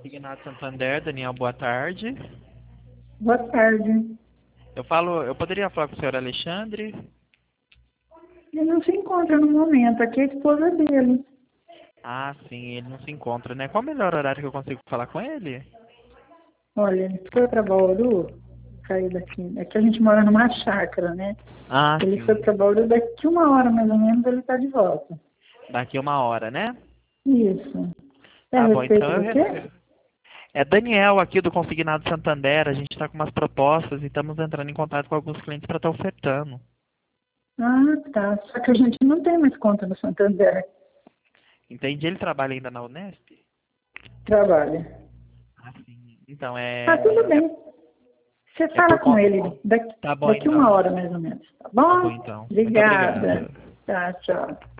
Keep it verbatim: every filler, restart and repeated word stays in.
Consignado Santander, Daniel, boa tarde. Boa tarde. Eu falo, eu poderia falar com o senhor Alexandre? Ele não se encontra no momento, aqui é a esposa dele. Ah, sim, ele não se encontra, né? Qual o melhor horário que eu consigo falar com ele? Olha, ele foi para Bauru, saiu daqui. É que a gente mora numa chácara, né? Ah, Ele foi sim. para Bauru, daqui uma hora mais ou menos ele está de volta. Daqui uma hora, né? Isso. É a Tá bom, então respeito eu do quê? recebo. É Daniel aqui do Consignado Santander, a gente está com umas propostas e estamos entrando em contato com alguns clientes para estar ofertando. Ah, tá. Só que a gente não tem mais conta no Santander. Entendi, ele trabalha ainda na Unesp? Trabalha. Ah, sim. Então, é... Ah, tudo É, bem. Você é fala por com conta... ele daqui, Tá bom, daqui uma então. hora mais ou menos. Tá Tá bom, bom? então. Muito Obrigada. obrigado. Tá, tchau.